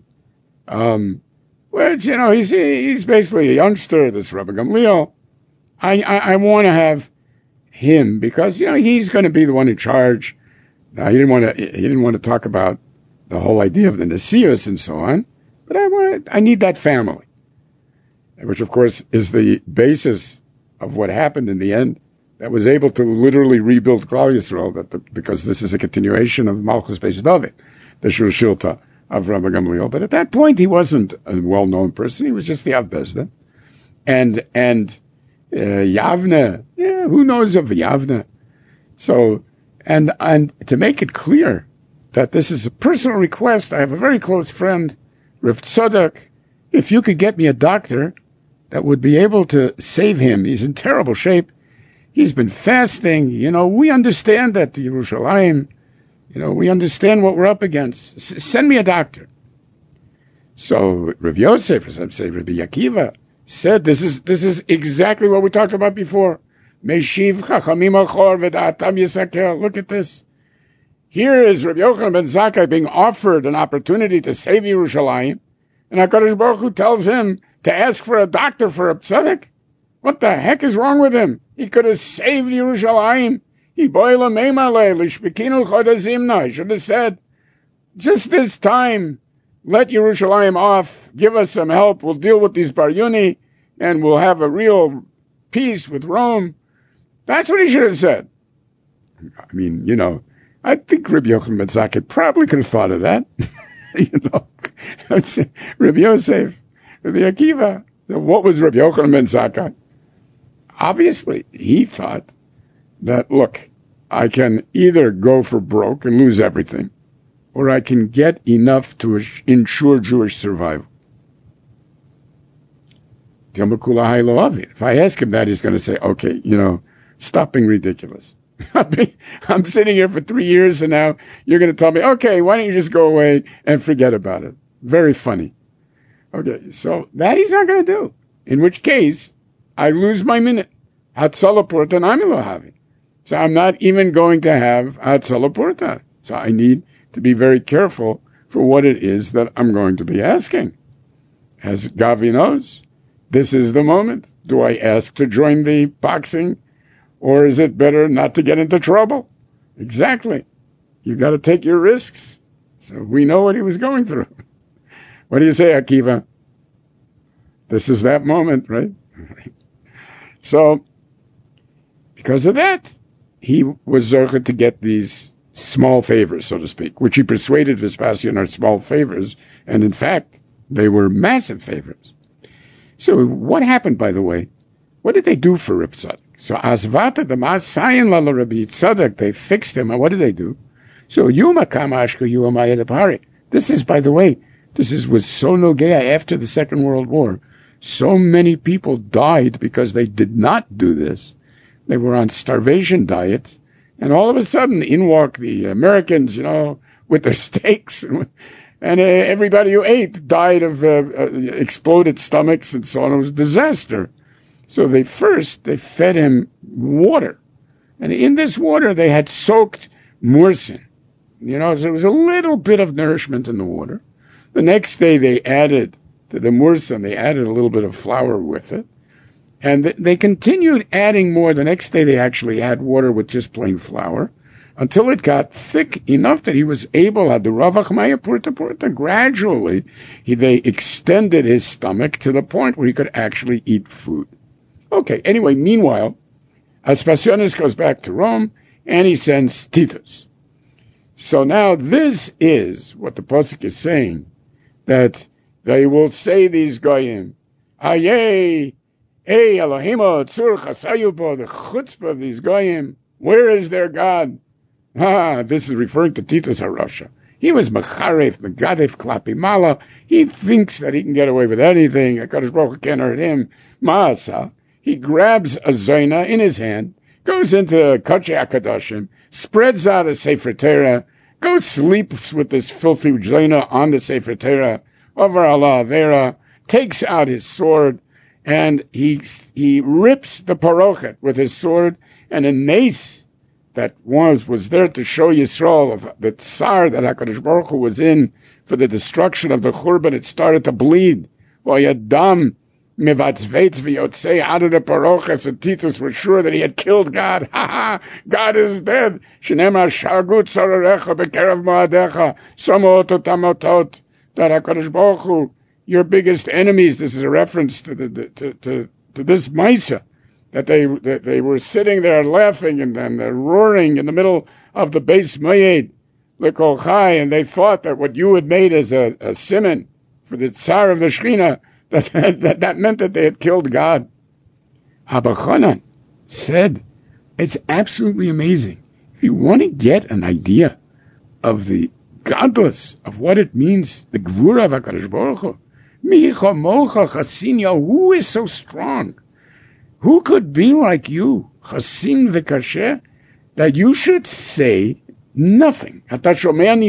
um, which, you know, he's, he's basically a youngster, this Rabbi Gamliel. I, I, I want to have him because, you know, he's going to be the one in charge. Now, he didn't want to, he didn't want to talk about the whole idea of the Nesius and so on, but I want, I need that family, which of course is the basis of what happened in the end. That was able to literally rebuild Klal Yisrael, that the, because this is a continuation of Malchus Beis David, the Shulshilta of Rabbi Gamliel. But at that point, he wasn't a well-known person. He was just the Av Bezdin. And, and, uh, Yavne, yeah, who knows of Yavne? So, and, and to make it clear that this is a personal request, I have a very close friend, Rav Tzadok. If you could get me a doctor that would be able to save him, he's in terrible shape. He's been fasting. You know, we understand that, Yerushalayim. You know, we understand what we're up against. S- send me a doctor. So Rav Yosef, as I'm saying, Rabbi Akiva, said this is this is exactly what we talked about before. Meshiv chachamim achor v'da'atam yisakel. Look at this. Here is Rabbi Yochanan ben Zakkai being offered an opportunity to save Yerushalayim, and HaKadosh Baruch Hu tells him to ask for a doctor for a tzedek. What the heck is wrong with him? He could have saved Yerushalayim. He boila meimale lishbekinu chodazimna. He should have said, just this time, let Yerushalayim off. Give us some help. We'll deal with these Bar Yuni, and we'll have a real peace with Rome. That's what he should have said. I mean, you know, I think Rabbi Yochanan ben Zakkai probably could have thought of that. You know, Rabbi Yosef, Rabbi Akiva. What was Rabbi Yochanan ben Zakkai? Obviously, he thought that, look, I can either go for broke and lose everything, or I can get enough to ensure Jewish survival. If I ask him that, he's going to say, okay, you know, stop being ridiculous. I'm sitting here for three years and now you're going to tell me, okay, why don't you just go away and forget about it? Very funny. Okay, so that he's not going to do. In which case, I lose my minute. Hatzalah Porta Namilo Havi. So I'm not even going to have Hatzalah Porta. So I need to be very careful for what it is that I'm going to be asking. As Gavi knows, this is the moment. Do I ask to join the boxing, or is it better not to get into trouble? Exactly. You got to take your risks. So we know what he was going through. What do you say, Akiva? This is that moment, right? So, because of that, he was zocher to get these small favors, so to speak, which he persuaded Vespasian are small favors, and in fact, they were massive favors. So what happened, by the way? What did they do for Rav Tzadok? So Asvata the Masayin Lala Rabbi Tzadok, they fixed him, and what did they do? So Yuma Kamashka Yuma Yedapari. This is, by the way, this is was so nogea after the Second World War. So many people died because they did not do this. They were on starvation diets, and all of a sudden, in walk the Americans, you know, with their steaks, and, and uh, everybody who ate died of uh, uh, exploded stomachs and so on. It was a disaster. So they first, they fed him water. And in this water, they had soaked mursin. You know, so there was a little bit of nourishment in the water. The next day, they added to the mursin, they added a little bit of flour with it. And th- they continued adding more. The next day, they actually had water with just plain flour until it got thick enough that he was able, gradually, he, they extended his stomach to the point where he could actually eat food. Okay, anyway, meanwhile, Aspasionis goes back to Rome, and he sends Titus. So now this is what the Pasuk is saying, that they will say, these Goyim, Ayeh, Hey, Elohimo, Tzur, Chasayubo, the chutzpah of these Goyim, where is their God? Ah, this is referring to Titus HaRasha. He was Mecharef, Megadef, Klapi Mala. He thinks that he can get away with anything. HaKadosh Baruch Hu can't hurt him. Maasa. He grabs a Zaina in his hand, goes into Kodesh HaKadoshim, spreads out a Sefer Torah, goes sleeps with this filthy Zaina on the Sefer Torah, over Allah Avera, takes out his sword, and he he rips the parochet with his sword, and a mace that was was there to show Yisrael of the tsar that HaKadosh Baruch Hu was in for the destruction of the Churban. It started to bleed. Vayadam mivatzveitz v'yotzei out of the parochet. And Titus was sure that he had killed God. Ha ha! God is dead. Shenemar shagut sararecha bekerav moadecha samot otamotot. That HaKadosh Baruch Hu, your biggest enemies. This is a reference to the to to, to this Maisa, that they that they were sitting there laughing and, and uh, roaring in the middle of the Beis Moed L'Kol Chai, and they thought that what you had made as a, a simon for the Tsar of the Shechina, that, that that meant that they had killed God. Abba Chanan said, it's absolutely amazing. If you want to get an idea of the godless, of what it means, the Gvura of HaKadosh Baruch Hu, Micha Mocha Chasinya, who is so strong? Who could be like you, Chasin v'kasher, that you should say nothing? And yeah,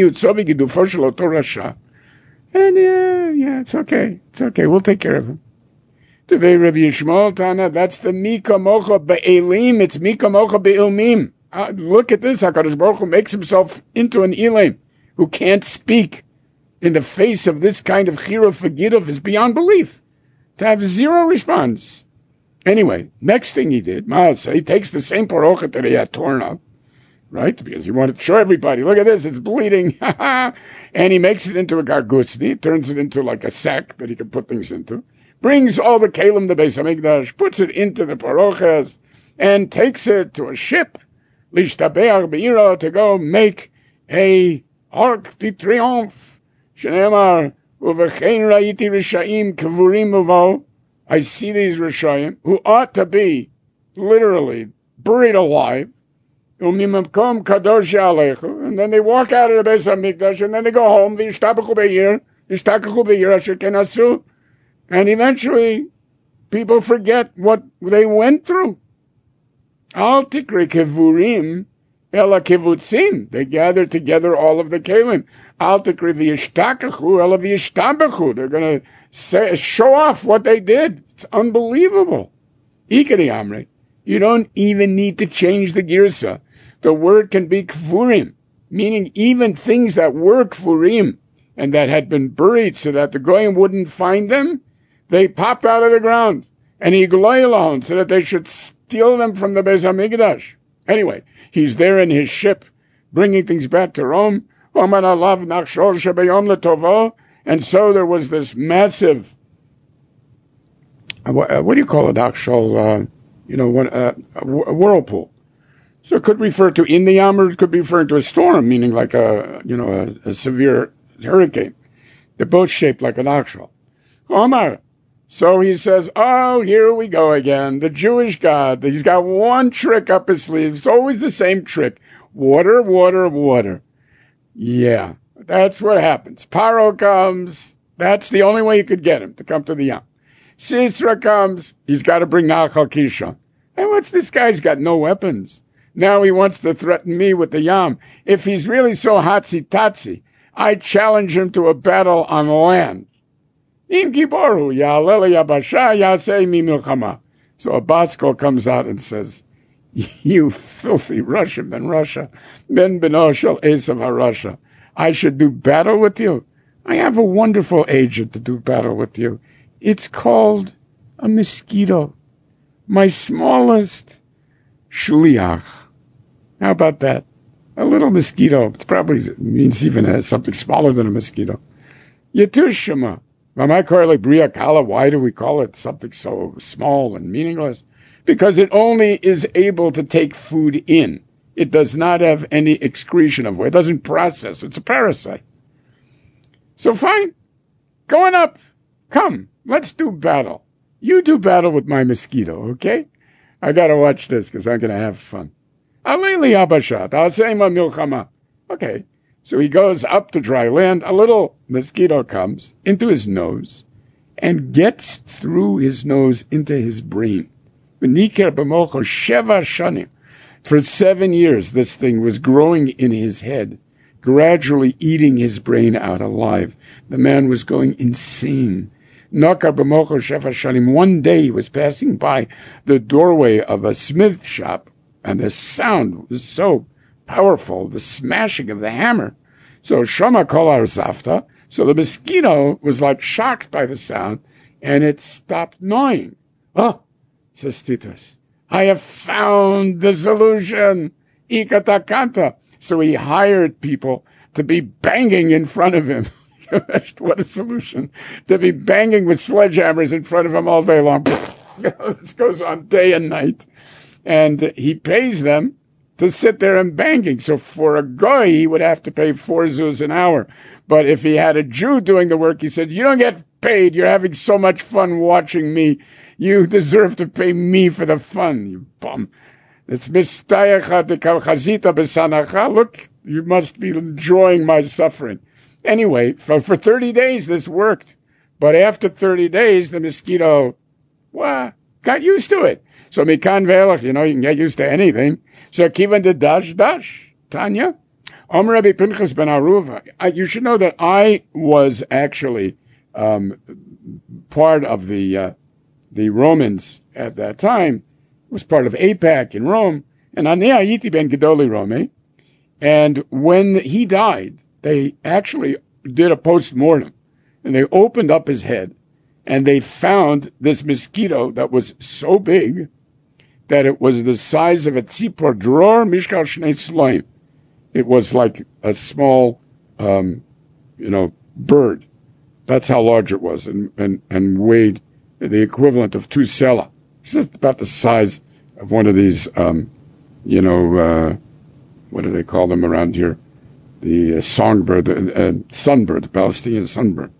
yeah, it's okay. It's okay. We'll take care of him. Tevei Rabbi Yishmael Tana, that's the Mika Mocha Be'elim. It's Mika Mocha Be'ilmim. Uh, look at this. HaKadosh Baruch Hu makes himself into an Elim who can't speak in the face of this kind of chiruf v'giduf is beyond belief. To have zero response. Anyway, next thing he did, Maaseh, he takes the same parochet that he had torn up, right? Because he wanted to show everybody, look at this, it's bleeding. And he makes it into a gargusni, turns it into like a sack that he can put things into, brings all the kalim, the Beis HaMikdash, puts it into the paroches, and takes it to a ship, lishtabeach be'ira, to go make a arc de triomphe. Shenemar, uvechein ra'iti rishayim kavurim uvo. I see these rishayim who ought to be literally buried alive. Umimamkom kadosh alechu, and then they walk out of the Beis HaMikdash, and then they go home. V'yishtabechu be'ir, yishtabechu be'ir asher kenasu, and eventually people forget what they went through. Al tikri kevurim. Ela kivutzim, they gather together all of the kelim. Al tikri v'yishtakachu, ela v'yishtabechu. They're going to say, show off what they did. It's unbelievable. Ikari amre. You don't even need to change the girsa. The word can be kvurim, meaning even things that were kvurim and that had been buried so that the goyim wouldn't find them, they popped out of the ground. And igloilahon, so that they should steal them from the Beis HaMikdash. Anyway, he's there in his ship, bringing things back to Rome. And so there was this massive, uh, what do you call it, Akshol, uh, you know, what, uh, a whirlpool. So it could refer to in the Yam, or it could be referring to a storm, meaning like a, you know, a, a severe hurricane. They're both shaped like an Akshol. Omar, So he says, oh, here we go again. The Jewish God, he's got one trick up his sleeve. It's always the same trick. Water, water, water. Yeah, that's what happens. Paro comes. That's the only way you could get him to come to the Yam. Sisera comes. He's got to bring Nachal Kishon. And what's this guy's got no weapons? Now he wants to threaten me with the Yam. If he's really so hotsy-totsy, I challenge him to a battle on land. Im Giboru, Ya'alel Yabasha, Ya'aseh mi milchama. So a Baskol comes out and says, you filthy Russian, Ben Russia, Ben Beno Shel Esav HaRussia. I should do battle with you. I have a wonderful agent to do battle with you. It's called a mosquito. My smallest shliach. How about that? A little mosquito. It probably means even uh, something smaller than a mosquito. Yetushima. Why do we call it something so small and meaningless? Because it only is able to take food in. It does not have any excretion of it. It doesn't process. It's a parasite. So fine. Going up. Come. Let's do battle. You do battle with my mosquito, okay? I gotta watch this because I'm gonna have fun. Aleli Abashat. Asema Milchama. Okay. So he goes up to dry land. A little mosquito comes into his nose and gets through his nose into his brain. For seven years, this thing was growing in his head, gradually eating his brain out alive. The man was going insane. One day he was passing by the doorway of a smith shop, and the sound was so powerful, the smashing of the hammer. So Shama Kolar Zafta, so the mosquito was like shocked by the sound, and it stopped gnawing. Oh, says Titus, I have found the solution. Ikatakanta. So he hired people to be banging in front of him. What a solution. To be banging with sledgehammers in front of him all day long. This goes on day and night. And he pays them to sit there and banging. So for a guy, he would have to pay four zuz an hour. But if he had a Jew doing the work, he said, you don't get paid. You're having so much fun watching me. You deserve to pay me for the fun, you bum. It's mistayacha de kalchazita besanacha. Look, you must be enjoying my suffering. Anyway, for, for thirty days, this worked. But after thirty days, the mosquito, well, got used to it. So mikan ve'elach, you know, you can get used to anything. So kivan de dash dash, Tanya. Om Rabbi Pinchas ben Aruva. You should know that I was actually um, part of the uh, the Romans at that time. Was part of AIPAC in Rome. And Ani Ayiti ben Gedoli Rome. And when he died, they actually did a post-mortem. And they opened up his head. And they found this mosquito that was so big that it was the size of a tzipor dror mishkal shnei sloim. It was like a small, um, you know, bird. That's how large it was, and, and, and weighed the equivalent of two sela. It's just about the size of one of these, um, you know, uh, what do they call them around here? The uh, songbird, uh, uh, sunbird, the Palestinian sunbird.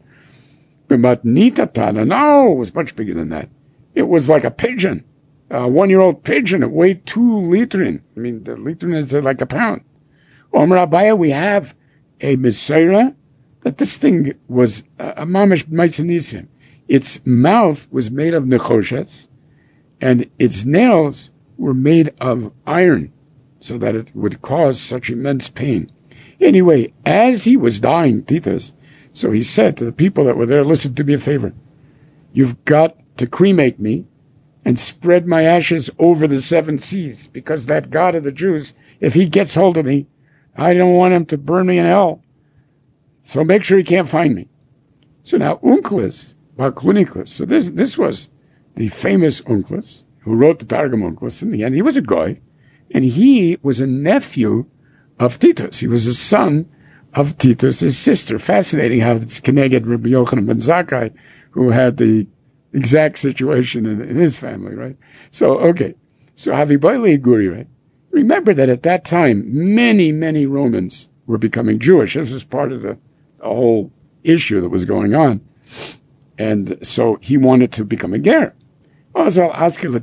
But Nitatana, no, it was much bigger than that. It was like a pigeon, a one-year-old pigeon. It weighed two litrin. I mean, the litrin is uh, like a pound. Omer Abaya, we have a Messiah, that this thing was a mamish maitzenisim. Its mouth was made of nechoshes, and its nails were made of iron, so that it would cause such immense pain. Anyway, as he was dying, Titus, so he said to the people that were there, listen, do me a favor. You've got to cremate me and spread my ashes over the seven seas, because that God of the Jews, if he gets hold of me, I don't want him to burn me in hell. So make sure he can't find me. So now Unclus, Barclunicus, so this this was the famous Unclus, who wrote the Targum Unclus in the end. He was a guy, and he was a nephew of Titus. He was a son of Titus, his sister. Fascinating how it's connected Rabbi Yochanan ben Zakkai, who had the exact situation in, in his family, right? So, okay. So Haviboili Guri, right? Remember that at that time, many, many Romans were becoming Jewish. This was part of the, the whole issue that was going on. And so he wanted to become a ger. So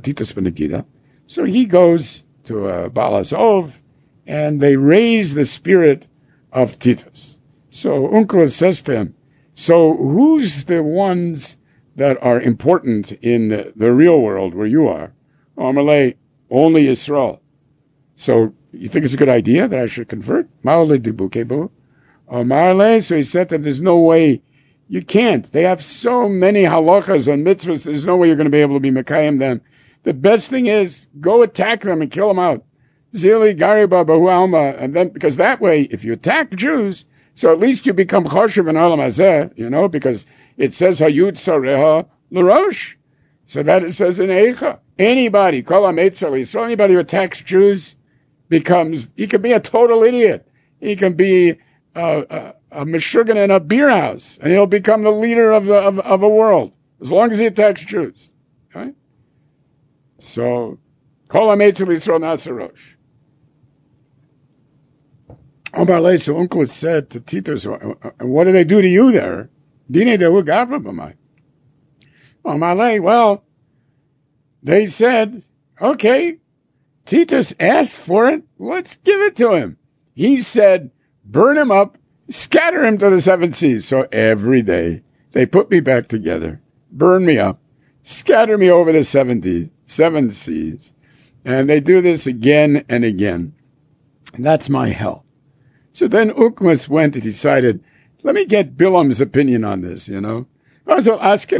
he goes to uh, Baal HaZov, and they raise the spirit of Titus. So Onkelos says to him, so who's the ones that are important in the, the real world where you are? Amalei, only Yisrael. So you think it's a good idea that I should convert? Ma'olei dibukebu. Amalei, so he said to him, there's no way. You can't. They have so many halachas and mitzvahs, there's no way you're going to be able to be mekayim them. The best thing is, go attack them and kill them out. Zili gariba bahu alma. And then, because that way, if you attack Jews, so at least you become choshev in olam hazeh, you know, because it says hayut sareha l'rosh. So that it says in Eicha. Anybody, kol ha'metzali, so anybody who attacks Jews becomes, he can be a total idiot. He can be uh, uh, a meshuggah in a beer house, and he'll become the leader of the of, of a world as long as he attacks Jews. Right? So, kol ha'meitzel Yisrael nasarosh. Omar Lei, so Onkelos said to Titus, "What do they do to you there?" Dine dehu gavra b'mai. Omar Lei, well, they said, "Okay, Titus asked for it. Let's give it to him." He said, "Burn him up." Scatter him to the seven seas. So every day they put me back together, burn me up, scatter me over the seventy, seven seas. And they do this again and again. And that's my hell. So then Onkelos went and decided, let me get Bilam's opinion on this, you know. So he asks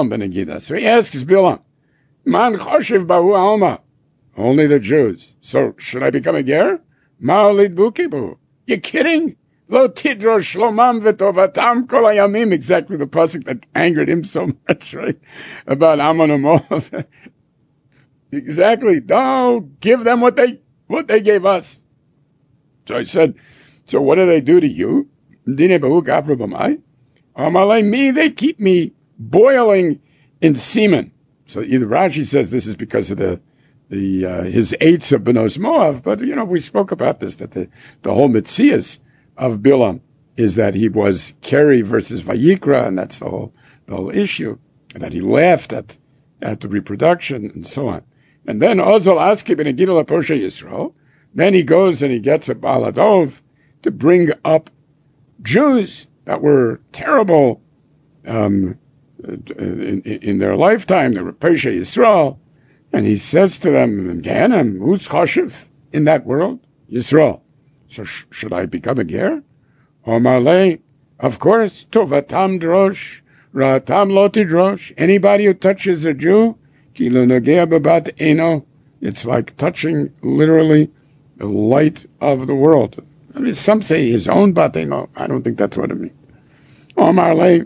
Bilam, Man choshev bahu alma. Only the Jews. So should I become a ger? Ma'olid bukibu. You kidding? Lo tidrosh shlomam v'tovatam kol hayamim. Exactly the pasuk that angered him so much, right? About Ammon and Moab. Exactly. Don't give them what they what they gave us. So I said, so what do they do to you? Dine behu gavra b'mai. Amalei, me, they keep me boiling in semen. So either Rashi says this is because of the the uh, his eights of Benos Moav, but you know we spoke about this, that the the whole mitzias of Bilam is that he was Keri versus Vayikra, and that's the whole the whole issue, and that he laughed at at the reproduction and so on. And then Ozol Aski ben Agidol Poshe Yisrael. Then he goes and he gets a Baal HaDov to bring up Jews that were terrible um, in, in their lifetime. They were Poshe Yisrael, and he says to them, "Gehenim, who's choshev in that world? Yisrael. So sh- should I become a ger?" Omar Lei, of course, tovatam drosh, ra'atam lo tidrosh. Anybody who touches a Jew, ki lo nogea bebat eno, it's like touching literally the light of the world. I mean, some say his own bat eno. I don't think that's what it means. Omar Lei,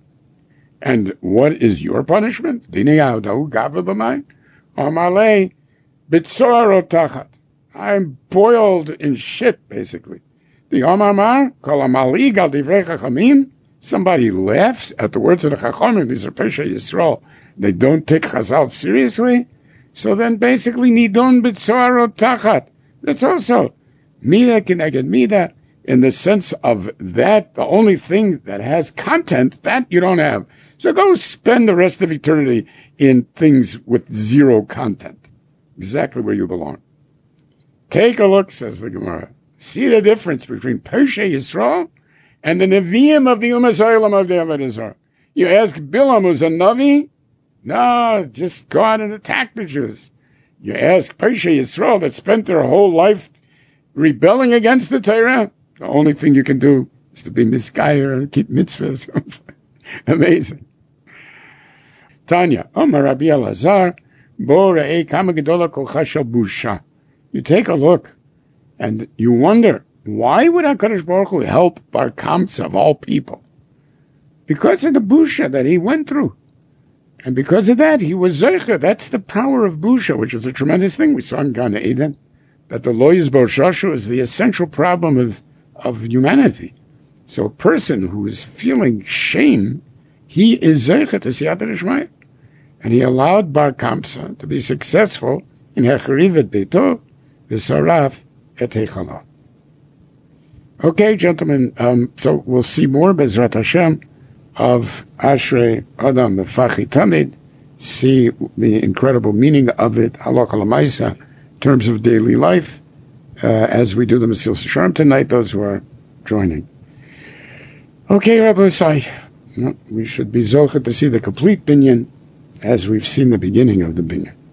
and what is your punishment? Dine yaudahu gavra b'mai. Omar Lei, bitzor otachat. I'm boiled in shit, basically. The Omar Mar, kol ha'malig al divrei chachamim. Somebody laughs at the words of the chachamim. These are Pesha Yisrael. They don't take Chazal seriously. So then basically, nidon b'tzoar tachat. That's also mida keneged mida, in the sense of that, the only thing that has content, that you don't have. So go spend the rest of eternity in things with zero content. Exactly where you belong. Take a look, says the Gemara. See the difference between Pesha Yisrael and the Nevi'im of the Umas Olam of the Avodah Zarah. You ask Bilam, who's a Navi? No, just go out and attack the Jews. You ask Pesha Yisrael that spent their whole life rebelling against the Torah. The only thing you can do is to be misgayer and keep mitzvahs. Amazing. Tanya, Omar Rabbi Elazar, Bo Re'ei Kama Gedola Kolcha Shel Busha. You take a look, and you wonder, why would HaKadosh Baruch Hu help Bar Kamsa of all people? Because of the busha that he went through. And because of that, he was Zeicha. That's the power of busha, which is a tremendous thing. We saw in Gan Eden, that the lo yisbor shashu is the essential problem of, of humanity. So a person who is feeling shame, he is Zeicha to Siyata D'Shmaya. And he allowed Bar Kamsa to be successful in Hechariv et Beito, V'saraf et Heichalo. Okay, gentlemen, um, so we'll see more, Bezrat Hashem, of Ashrei Adam Mefachi Tamid, see the incredible meaning of it, Halakha L'maisa, in terms of daily life, uh, as we do the Mesilas Yesharim tonight, those who are joining. Okay, Rabbi Sai, we should be zocheh to see the complete binyan as we've seen the beginning of the binyan.